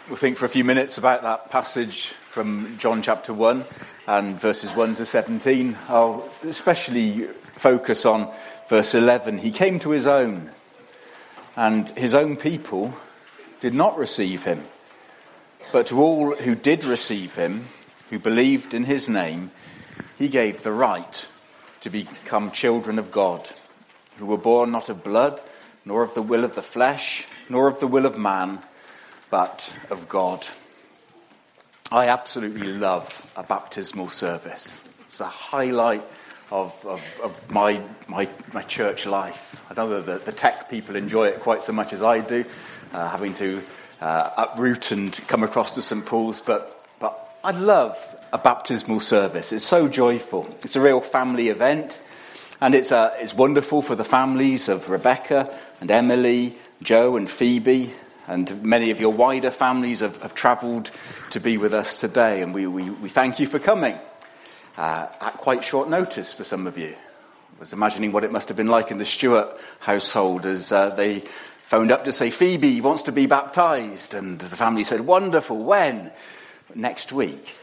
We'll think for a few minutes about that passage from John chapter 1 and verses 1 to 17. I'll especially focus on verse 11. He came to his own, and his own people did not receive him. But to all who did receive him, who believed in his name, he gave the right to become children of God, who were born not of blood, nor of the will of the flesh, nor of the will of man, but of God. I absolutely love a baptismal service. It's a highlight of my church life. I know that the tech people enjoy it quite so much as I do, having to uproot and come across to St. Paul's, but I love a baptismal service. It's so joyful. It's a real family event, and it's wonderful for the families of Rebecca and Emily, Joe and Phoebe, and many of your wider families have travelled to be with us today, and we thank you for coming at quite short notice for some of you. I was imagining what it must have been like in the Stewart household as they phoned up to say, Phoebe wants to be baptised, and the family said, wonderful, when? Next week.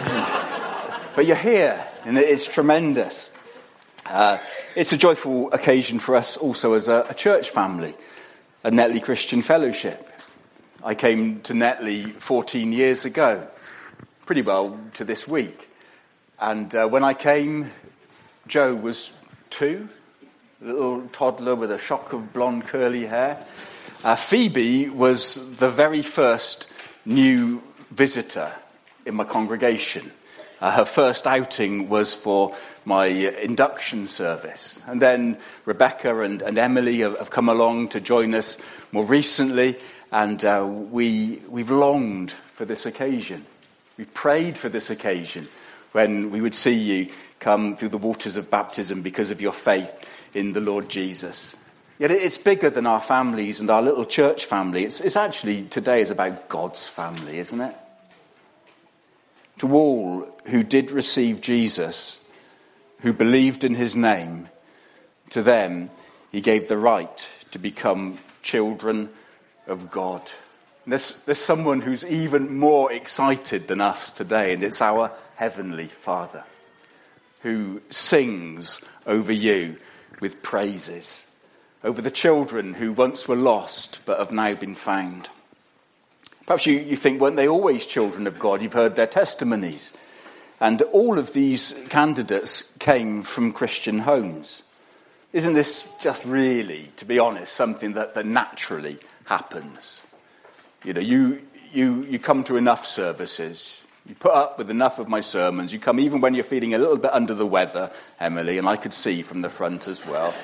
But you're here, and it's tremendous. It's a joyful occasion for us also as a church family, a Netley Christian Fellowship. I came to Netley 14 years ago, pretty well to this week. And when I came, Joe was 2, a little toddler with a shock of blonde curly hair. Phoebe was the very first new visitor in my congregation. Her first outing was for my induction service. And then Rebecca and Emily have come along to join us more recently. And we've longed for this occasion. We prayed for this occasion when we would see you come through the waters of baptism because of your faith in the Lord Jesus. Yet it's bigger than our families and our little church family. It's actually, today is about God's family, isn't it? To all who did receive Jesus, who believed in his name, to them he gave the right to become children of God. There's someone who's even more excited than us today, and it's our Heavenly Father, who sings over you with praises, over the children who once were lost but have now been found. Perhaps you think, weren't they always children of God? You've heard their testimonies. And all of these candidates came from Christian homes. Isn't this just really, to be honest, something that naturally happens? You know, you come to enough services. You put up with enough of my sermons. You come even when you're feeling a little bit under the weather, Emily, and I could see from the front as well.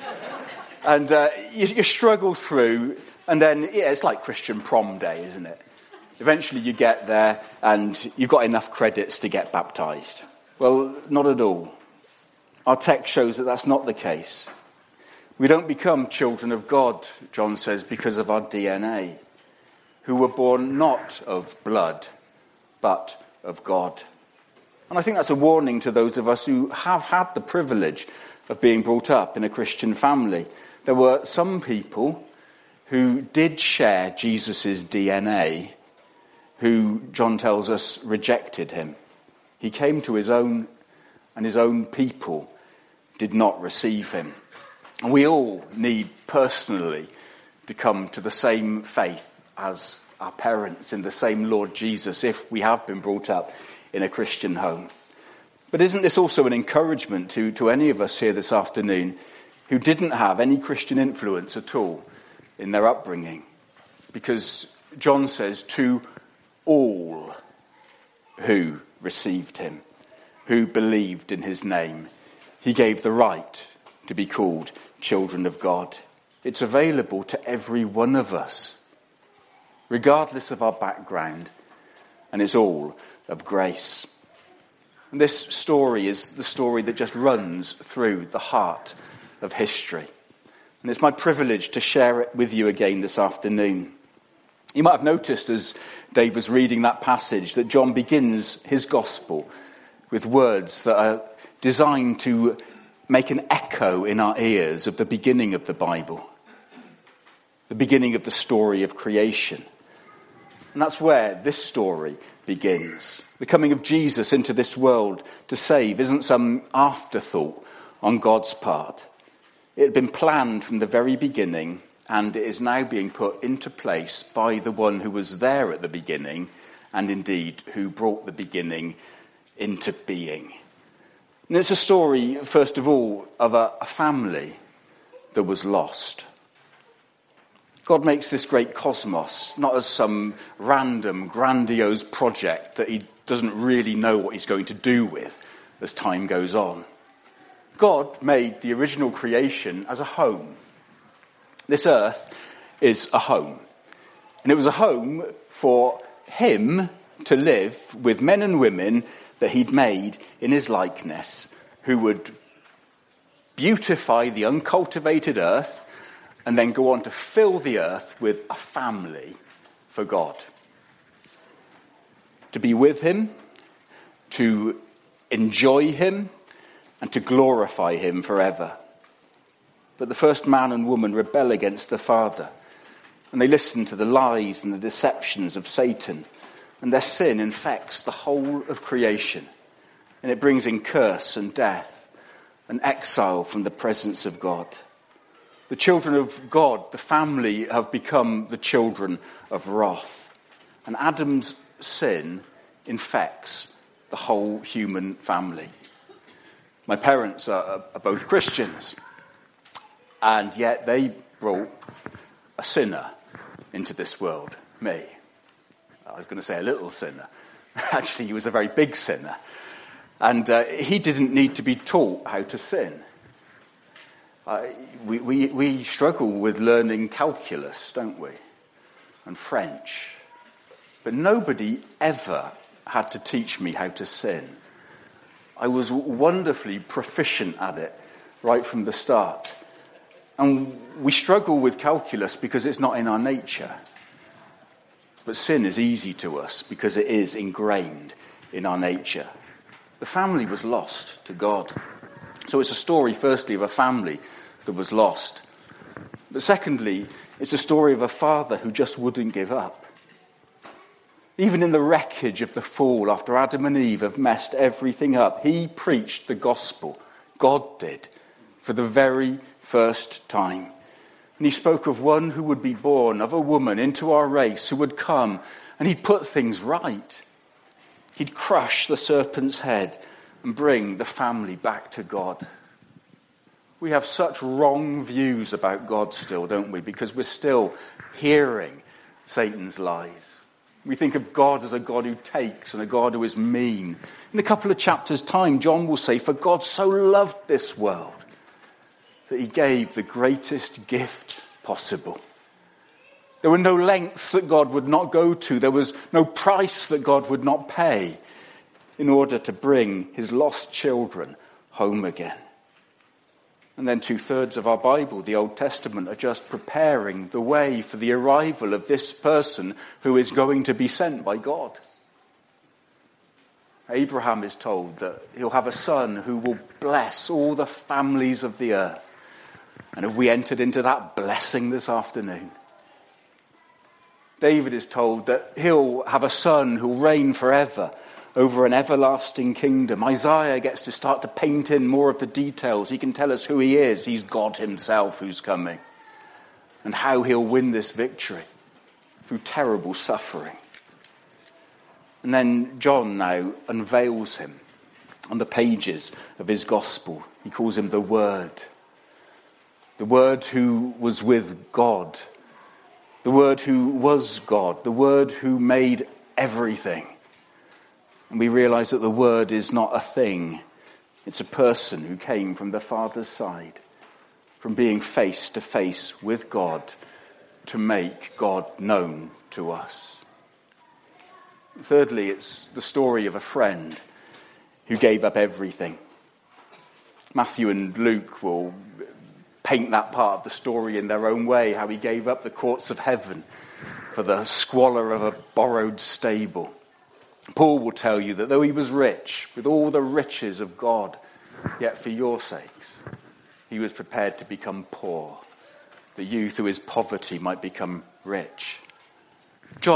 And you struggle through, and then, it's like Christian prom day, isn't it? Eventually you get there, and you've got enough credits to get baptised. Well, not at all. Our text shows that that's not the case. We don't become children of God, John says, because of our DNA, who were born not of blood, but of God. And I think that's a warning to those of us who have had the privilege of being brought up in a Christian family. There were some people who did share Jesus' DNA, who, John tells us, rejected him. He came to his own, and his own people did not receive him. And we all need personally to come to the same faith as our parents in the same Lord Jesus if we have been brought up in a Christian home. But isn't this also an encouragement to any of us here this afternoon who didn't have any Christian influence at all in their upbringing? Because John says, to all who received him, who believed in his name, he gave the right to be called children of God. It's available to every one of us, regardless of our background, and it's all of grace. And this story is the story that just runs through the heart of history. And it's my privilege to share it with you again this afternoon. You might have noticed as Dave was reading that passage that John begins his gospel with words that are designed to make an echo in our ears of the beginning of the Bible, the beginning of the story of creation. And that's where this story begins. The coming of Jesus into this world to save isn't some afterthought on God's part. It had been planned from the very beginning, and it is now being put into place by the one who was there at the beginning, and indeed who brought the beginning into being. And it's a story, first of all, of a family that was lost. God makes this great cosmos not as some random, grandiose project that he doesn't really know what he's going to do with as time goes on. God made the original creation as a home. This earth is a home. And it was a home for him to live with men and women that he'd made in his likeness, who would beautify the uncultivated earth and then go on to fill the earth with a family for God. To be with him, to enjoy him, and to glorify him forever. But the first man and woman rebel against the Father, and they listen to the lies and the deceptions of Satan, and their sin infects the whole of creation, and it brings in curse and death and exile from the presence of God. The children of God, the family, have become the children of wrath, and Adam's sin infects the whole human family. My parents are both Christians, and yet they brought a sinner into this world, me. I was going to say a little sinner. Actually, he was a very big sinner. And he didn't need to be taught how to sin. We struggle with learning calculus, don't we? And French. But nobody ever had to teach me how to sin. I was wonderfully proficient at it right from the start. And we struggle with calculus because it's not in our nature. But sin is easy to us because it is ingrained in our nature. The family was lost to God. So it's a story, firstly, of a family that was lost. But secondly, it's a story of a father who just wouldn't give up. Even in the wreckage of the fall, after Adam and Eve have messed everything up, he preached the gospel. God did, for the very first time. And he spoke of one who would be born of a woman into our race, who would come, and he'd put things right. He'd crush the serpent's head and bring the family back to God. We have such wrong views about God still, don't we? Because we're still hearing Satan's lies. We think of God as a God who takes and a God who is mean. In a couple of chapters' time, John will say, "For God so loved this world that he gave the greatest gift possible." There were no lengths that God would not go to. There was no price that God would not pay in order to bring his lost children home again. And then 2/3 of our Bible, the Old Testament, are just preparing the way for the arrival of this person who is going to be sent by God. Abraham is told that he'll have a son who will bless all the families of the earth. And have we entered into that blessing this afternoon? David is told that he'll have a son who'll reign forever over an everlasting kingdom. Isaiah gets to start to paint in more of the details. He can tell us who he is. He's God himself who's coming. And how he'll win this victory through terrible suffering. And then John now unveils him on the pages of his gospel. He calls him the Word. The Word who was with God. The Word who was God. The Word who made everything. And we realize that the Word is not a thing. It's a person who came from the Father's side, from being face to face with God to make God known to us. Thirdly, it's the story of a friend who gave up everything. Matthew and Luke will paint that part of the story in their own way, how he gave up the courts of heaven for the squalor of a borrowed stable. Paul will tell you that though he was rich, with all the riches of God, yet for your sakes, he was prepared to become poor, that you through his poverty might become rich. John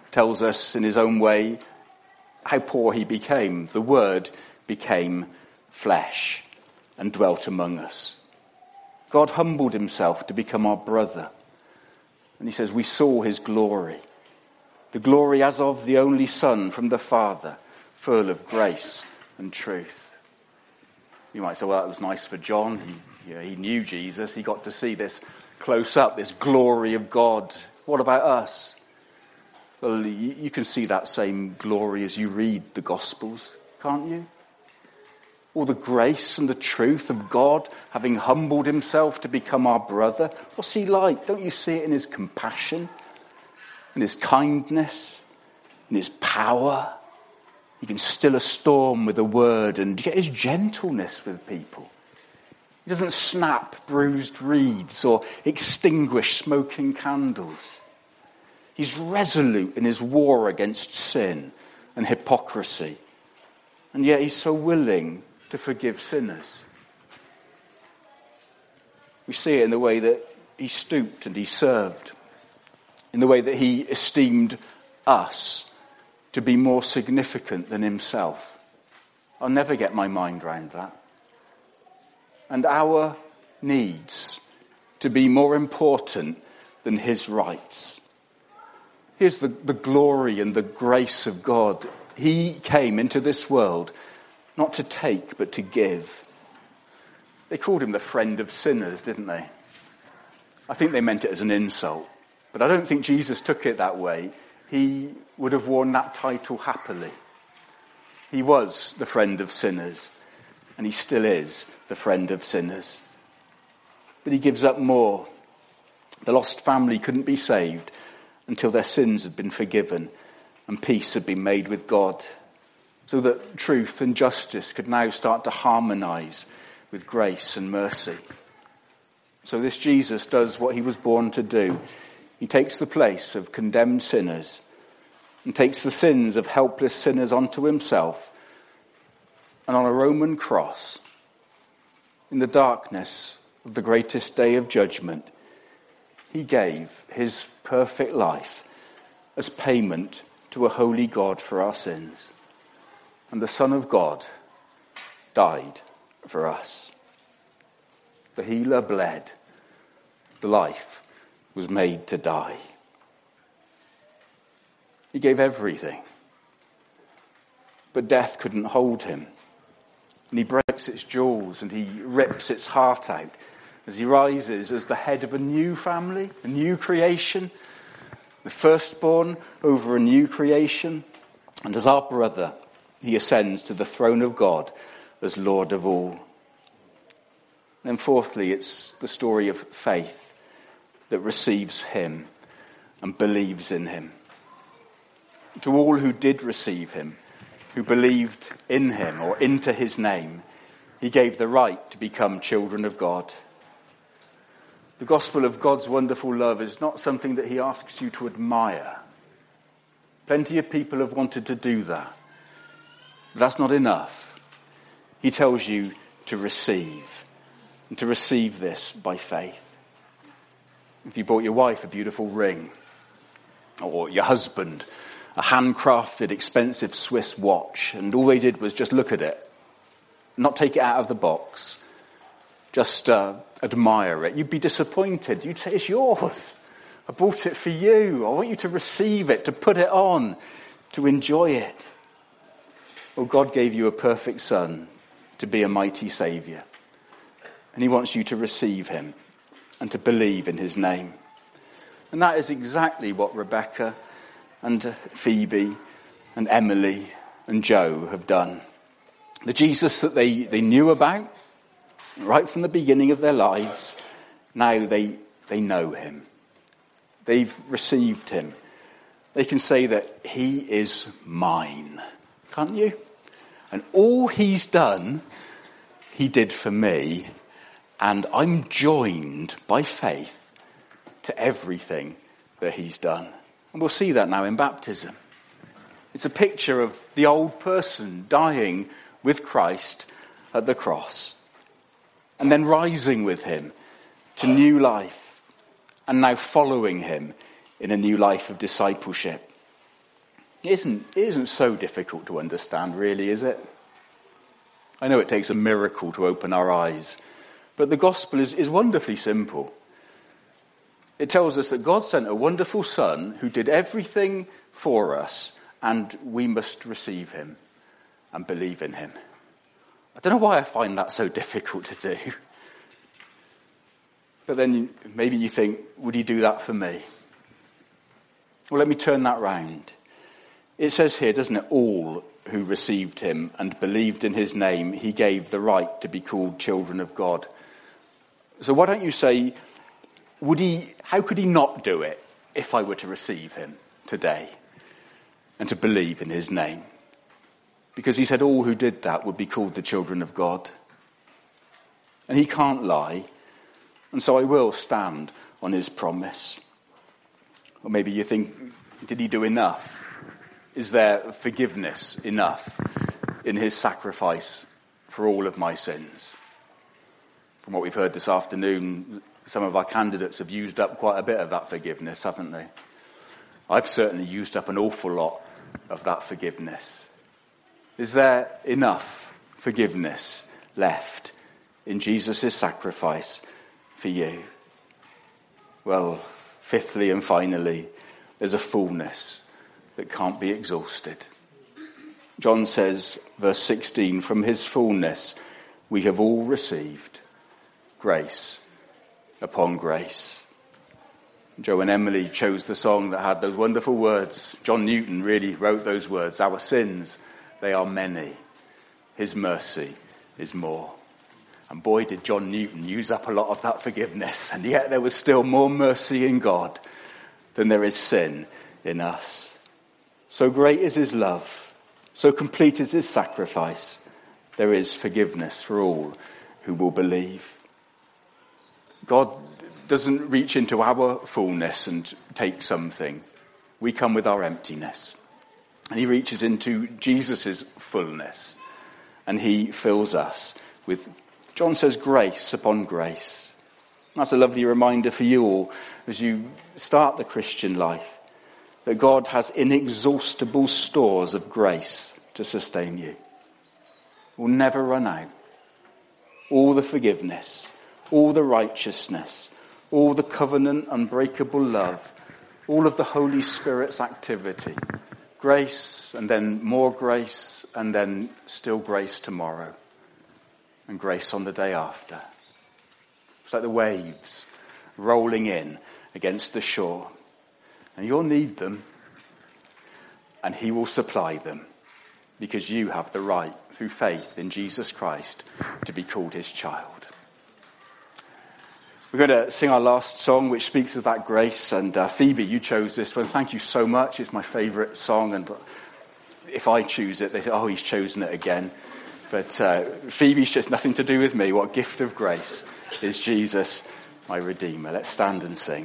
tells us in his own way how poor he became. The Word became flesh and dwelt among us. God humbled himself to become our brother. And he says, we saw his glory. The glory as of the only Son from the Father, full of grace and truth. You might say, well, that was nice for John. He knew Jesus. He got to see this close up, this glory of God. What about us? Well, you can see that same glory as you read the Gospels, can't you? All the grace and the truth of God, having humbled himself to become our brother. What's he like? Don't you see it in his compassion, in his kindness, in his power? He can still a storm with a word, and yet his gentleness with people. He doesn't snap bruised reeds or extinguish smoking candles. He's resolute in his war against sin and hypocrisy. And yet he's so willing to forgive sinners. We see it in the way that he stooped and he served. In the way that he esteemed us to be more significant than himself. I'll never get my mind around that. And our needs to be more important than his rights. Here's the glory and the grace of God. He came into this world not to take, but to give. They called him the friend of sinners, didn't they? I think they meant it as an insult. But I don't think Jesus took it that way. He would have worn that title happily. He was the friend of sinners, and he still is the friend of sinners. But he gives up more. The lost family couldn't be saved until their sins had been forgiven and peace had been made with God, so that truth and justice could now start to harmonize with grace and mercy. So this Jesus does what he was born to do. He takes the place of condemned sinners and takes the sins of helpless sinners onto himself. And on a Roman cross, in the darkness of the greatest day of judgment, he gave his perfect life as payment to a holy God for our sins. And the Son of God died for us. The healer bled. The life was made to die. He gave everything. But death couldn't hold him. And he breaks its jaws and he rips its heart out as he rises as the head of a new family, a new creation, the firstborn over a new creation. And as our brother, he ascends to the throne of God as Lord of all. And then fourthly, it's the story of faith that receives him and believes in him. To all who did receive him, who believed in him or into his name, he gave the right to become children of God. The gospel of God's wonderful love is not something that he asks you to admire. Plenty of people have wanted to do that. But that's not enough. He tells you to receive, and to receive this by faith. If you bought your wife a beautiful ring, or your husband a handcrafted, expensive Swiss watch, and all they did was just look at it, not take it out of the box, just admire it, you'd be disappointed. You'd say, it's yours. I bought it for you. I want you to receive it, to put it on, to enjoy it. Well, God gave you a perfect Son to be a mighty Saviour. And he wants you to receive him and to believe in his name. And that is exactly what Rebecca and Phoebe and Emily and Joe have done. The Jesus that they knew about right from the beginning of their lives, now they know him. They've received him. They can say that he is mine. Can't you? And all he's done, he did for me. And I'm joined by faith to everything that he's done. And we'll see that now in baptism. It's a picture of the old person dying with Christ at the cross. And then rising with him to new life. And now following him in a new life of discipleship. It isn't so difficult to understand, really, is it? I know it takes a miracle to open our eyes, but the gospel is wonderfully simple. It tells us that God sent a wonderful Son who did everything for us, and we must receive him and believe in him. I don't know why I find that so difficult to do. But then maybe you think, would he do that for me? Well, let me turn that round. It says here, doesn't it, all who received him and believed in his name, he gave the right to be called children of God. So why don't you say, how could he not do it if I were to receive him today and to believe in his name? Because he said all who did that would be called the children of God. And he can't lie. And so I will stand on his promise. Or maybe you think, did he do enough? Is there forgiveness enough in his sacrifice for all of my sins? From what we've heard this afternoon, some of our candidates have used up quite a bit of that forgiveness, haven't they? I've certainly used up an awful lot of that forgiveness. Is there enough forgiveness left in Jesus' sacrifice for you? Well, fifthly and finally, there's a fullness that can't be exhausted. John says, verse 16, from his fullness we have all received grace upon grace. Joe and Emily chose the song that had those wonderful words. John Newton really wrote those words. Our sins, they are many. His mercy is more. And boy, did John Newton use up a lot of that forgiveness. And yet there was still more mercy in God than there is sin in us. So great is his love. So complete is his sacrifice. There is forgiveness for all who will believe. God doesn't reach into our fullness and take something. We come with our emptiness. And he reaches into Jesus' fullness. And he fills us with, John says, grace upon grace. That's a lovely reminder for you all as you start the Christian life, that God has inexhaustible stores of grace to sustain you. We'll never run out. All the forgiveness, all the righteousness, all the covenant, unbreakable love, all of the Holy Spirit's activity. Grace, and then more grace, and then still grace tomorrow. And grace on the day after. It's like the waves rolling in against the shore. And you'll need them, and he will supply them, because you have the right, through faith in Jesus Christ, to be called his child. We're going to sing our last song, which speaks of that grace. And Phoebe, you chose this one. Thank you so much. It's my favourite song. And if I choose it, they say, oh, he's chosen it again. But Phoebe's just nothing to do with me. What gift of grace is Jesus, my Redeemer. Let's stand and sing.